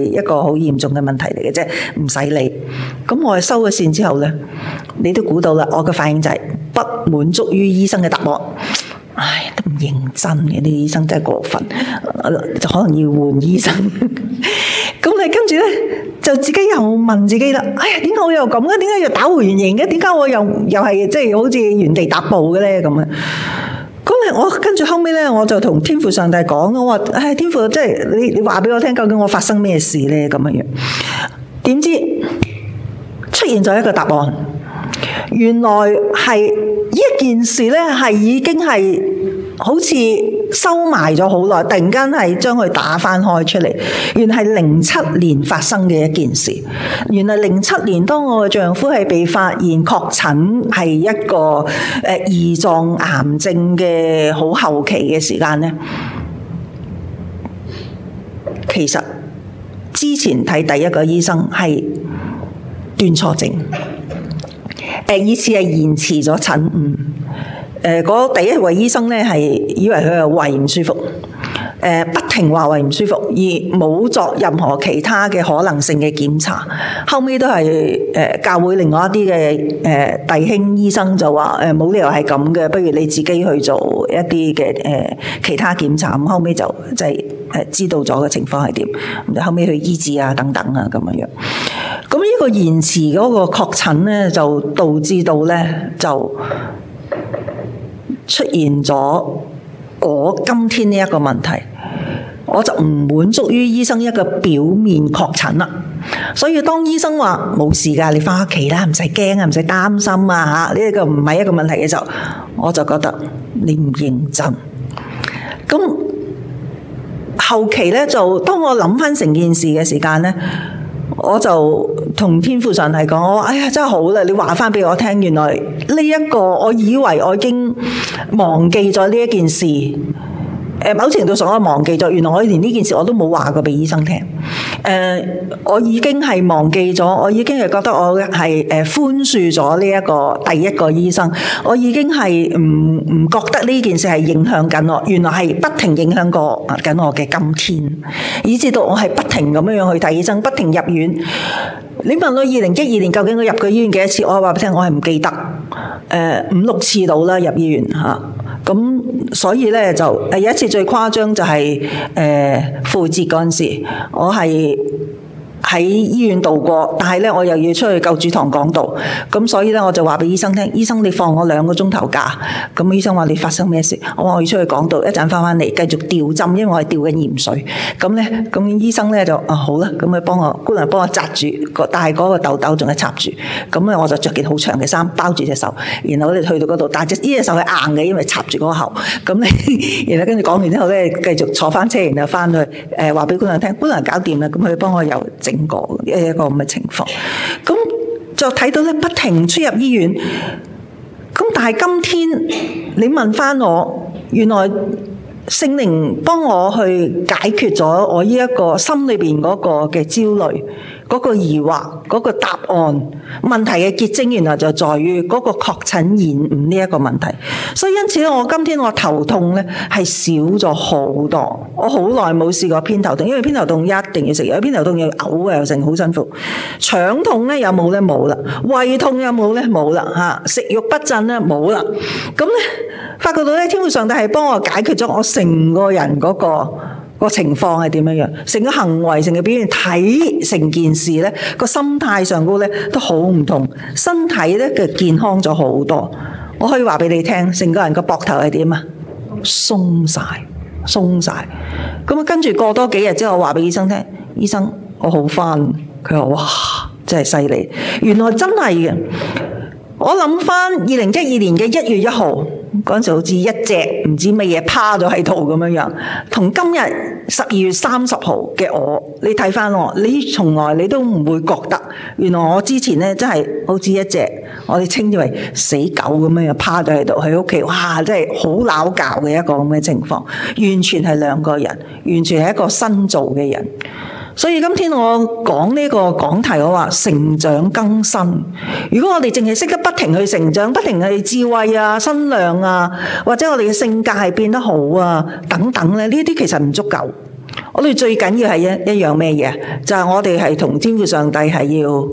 Speaker 1: 一個好嚴重嘅問題嚟嘅啫，唔使理。咁我收咗線之後呢，你都估到啦，我嘅反應就係不滿足於醫生嘅答案。唉，都唔認真嘅，啲醫生真係過分，就可能要換醫生。咁你跟住咧，就自己又問自己啦。哎呀，點解我又咁嘅？點解又打回原形嘅？點解我又係即係好似原地踏步嘅咧？咁啊！咁我跟住後尾咧，我就同天父上帝講，我話：唉，天父，即係你話俾我聽，究竟我發生咩事咧？咁樣樣，點知出現咗一個答案。原來係呢一件事咧，係已經係好似收埋咗好耐，突然間係將佢打翻開出嚟。原來係07年發生嘅一件事。原來07年當我嘅丈夫係被發現確診係一個胰臟癌症嘅好後期嘅時間咧，其實之前睇第一個醫生係斷錯症。依次係延遲咗診誤。嗰第一位醫生咧係以為佢係胃唔舒服，不停話胃唔舒服，而冇作任何其他嘅可能性嘅檢查。後尾都係教會另外一啲嘅弟兄醫生就話冇理由係咁嘅，不如你自己去做一啲嘅其他檢查。咁後尾就係知道咗嘅情況係點，咁就後尾去醫治啊等等啊咁樣。咁呢個延遲嗰個確診咧，就導致到咧就出現咗我今天呢一個問題，我就唔滿足於醫生一個表面確診啦。所以當醫生話冇事㗎，你返屋企啦，唔使驚啊，唔使擔心啊嚇，呢個唔係一個問題嘅時候，我就覺得你唔認真。咁後期咧，就當我諗返成件事嘅時間咧，我就同天父上帝講，我話：哎呀，真係好啦！你話翻俾我聽，原來呢一個我以為我已經忘記咗呢一件事，某程度上我忘記咗，原來我連呢件事我都冇話過俾醫生聽。我已經係忘記咗，我已經係覺得我係寬恕咗呢一個第一個醫生，我已經係唔覺得呢件事係影響緊我，原來係不停影響緊我嘅今天，以至到我係不停咁樣去睇醫生，不停入院。你問我2012年究竟我入過醫院幾多次？我話俾你聽，我係唔記得，5-6次到啦入醫院嚇。咁所以咧就有一次最誇張就係復活節嗰陣時，我係喺醫院度過，但係咧我又要出去救主堂講道，咁所以咧我就話俾醫生聽，醫生你放我2個鐘頭假。咁醫生話你發生咩事？我話我要出去講道，一陣翻嚟繼續吊針，因為我係吊緊鹽水。咁醫生咧就好啦，咁佢姑娘幫我紮住，但係嗰個痘痘仲係插住。咁咧我就着件好長嘅衫包住隻手，然後咧去到嗰度，但係呢隻手係硬嘅，因為插住嗰個喉。咁咧，然後跟住講完之後咧，繼續坐翻車，然後翻去話俾姑娘聽，姑娘搞掂啦，咁佢幫我又整一個咁嘅情況。咁就睇到咧不停出入醫院。咁但係今天你問翻我，原來聖靈幫我去解決咗我呢一個心裏邊嗰個嘅焦慮、嗰個疑惑、嗰個答案問題嘅結晶，原來就在於嗰個確診延誤呢一個問題。所以因此咧，我今天我頭痛咧係少咗好多。我好耐冇試過偏頭痛，因為偏頭痛一定要食藥，偏頭痛要嘔啊，又成好辛苦。腸痛咧有冇咧？冇啦。胃痛有冇咧？冇啦嚇。食慾不振咧冇啦。咁咧發覺到咧，天父上帝係幫我解決咗我成個人嗰個情況係點樣樣，成個行為、成個表現睇成件事咧，個心態上高咧都好唔同，身體咧嘅健康咗好多。我可以話俾你聽，成個人個膊頭係點啊？鬆晒。咁跟住過多幾日之後，我話俾醫生聽，醫生我好返。佢話哇，真係犀利，原來真係嘅。我諗翻2012年嘅1月1號嗰陣時，好似一隻唔知乜嘢趴咗喺度咁樣樣，同今日12月30號嘅我，你睇翻我，你從來你都唔會覺得，原來我之前咧真係好似一隻我哋稱之為死狗咁樣趴咗喺度喺屋企，哇！真係好拗教嘅一個咁嘅情況，完全係兩個人，完全係一個新造嘅人。所以今天我講呢個講題，我話成長更新。如果我哋淨係識得不停去成長，不停去智慧啊、身量啊，或者我哋嘅性格係變得好啊等等咧，呢啲其實唔足夠。 我哋最緊要係一樣咩嘢？就係我哋係同天父上帝係要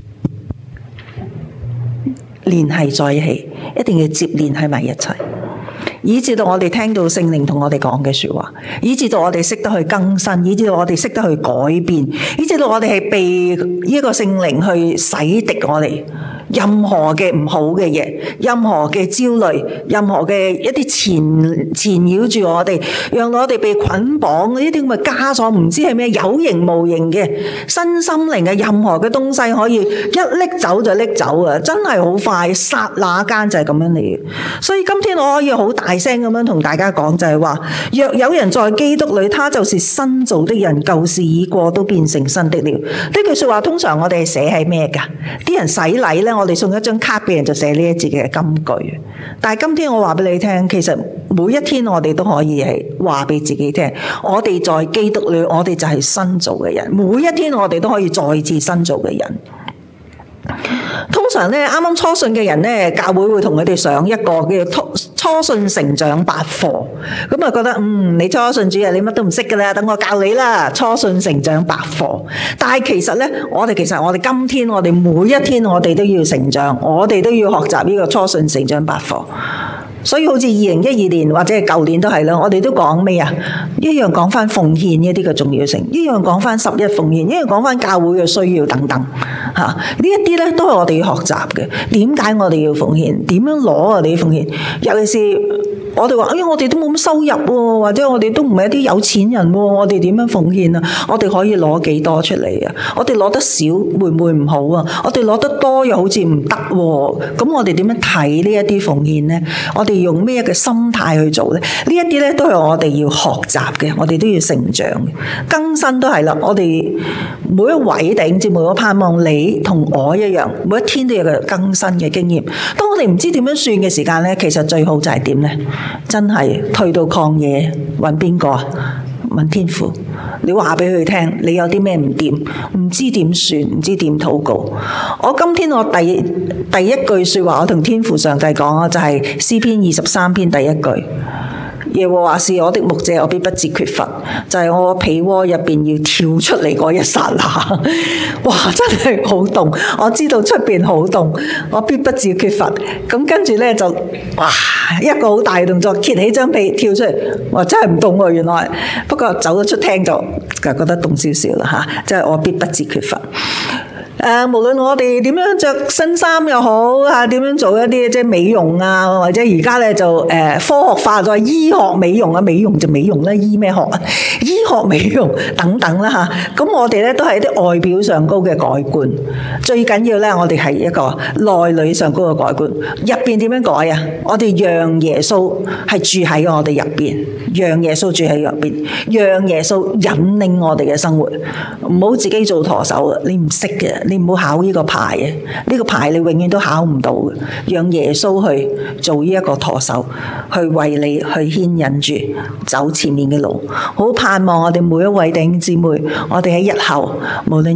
Speaker 1: 聯繫在一起，一定要接連喺埋一齊，以至到我哋聽到聖靈同我哋講嘅說話，以至到我哋識得去更新，以至到我哋識得去改變，以至到我哋係被呢個聖靈去洗滌我哋任何嘅唔好嘅嘢，任何嘅焦慮，任何嘅一啲纏繞住我哋，讓我哋被捆綁呢啲咁嘅枷鎖，唔知係咩有形無形嘅身心靈嘅任何嘅東西，可以一拎走就拎走啊！真係好快，剎那間就係咁樣嚟嘅。所以今天我可以好大聲咁樣同大家講，就係話，若有人在基督裏，他就是新造的人，舊事已過，都變成新的了。呢句說話通常我哋寫係咩噶？啲人洗禮咧，我哋送一張卡俾人就寫呢一節嘅金句。但係今天我話俾你聽，其實每一天我哋都可以係話俾自己聽，我哋在基督裏，我哋就係新造嘅人。每一天我哋都可以再次新造嘅人。通常咧，啱啱初信嘅人咧，教會會同佢哋上一個叫初信成長百課，咁啊覺得你初信主啊，你乜都唔識噶啦，等我教你啦，初信成長百課。但係其實咧，我哋今天我哋每一天我哋都要成長，我哋都要學習呢個初信成長百課。所以好似2012年或者係舊年都係啦，我哋都講咩啊？一樣講翻奉獻一啲嘅重要性，一樣講翻11奉獻，一樣講翻教會嘅需要等等嚇。呢一啲咧都係我哋要學習嘅。點解我哋要奉獻？點樣攞我哋奉獻？尤其是我哋話，我哋都冇乜收入喎，或者我哋都唔係一啲有錢人喎，我哋點樣奉獻啊？我哋可以攞幾多出嚟啊？我哋攞得少會唔會唔好啊？我哋攞得多又好似唔得喎。咁我哋點樣睇呢一啲奉獻呢？我哋用咩嘅心態去做呢？呢一啲咧都係我哋要學習嘅，我哋都要成長嘅，更新都係啦。我哋每一位弟兄姊妹，我盼望你同我一樣，每一天都有個更新嘅經驗。當我哋唔知點樣算嘅時間呢，其實最好就係點呢？真係退到曠野揾邊個啊？問天父，你話俾佢聽，你有啲咩唔掂，唔知點算，唔知點禱告。我今天我第一句說話，我同天父上帝講啊，就係詩篇23篇第一句。耶和華是我的牧者，我必不致缺乏。就係我被窩入邊要跳出嚟嗰一剎那，哇！真係好凍，我知道出邊好凍，我必不致缺乏。咁跟住咧就哇一個好大嘅動作，揭起張被跳出嚟，哇！真係唔凍喎，原來。不過走咗出廳就覺得凍少少啦嚇，即係我必不致缺乏。無論我哋點樣着新衫又好啊，點樣做一啲即係美容啊，或者而家咧就科學化咗醫學美容啊，美容就美容啦，醫咩學啊？醫學美容等等啦嚇。咁我哋咧都係一啲外表上高嘅改觀，最緊要咧我哋係一個內裏上高嘅改觀。入邊點樣改啊？我哋讓耶穌係住喺我哋入邊，讓耶穌住喺入邊，讓耶穌引領我哋嘅生活，唔好自己做舵手啊！你唔識嘅。你唔好考呢個牌啊！呢個牌你永遠都考唔到嘅。讓耶穌去做呢一個舵手，去為你去牽引住走前面嘅路。好盼望我哋每一位弟兄姊妹，我哋喺日後，無論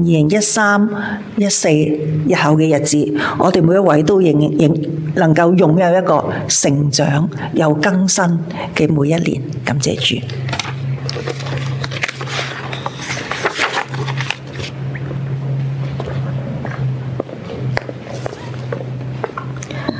Speaker 1: 2013、14日後嘅日子，我哋每一位都仍能夠擁有一個成長又更新嘅每一年。感謝主。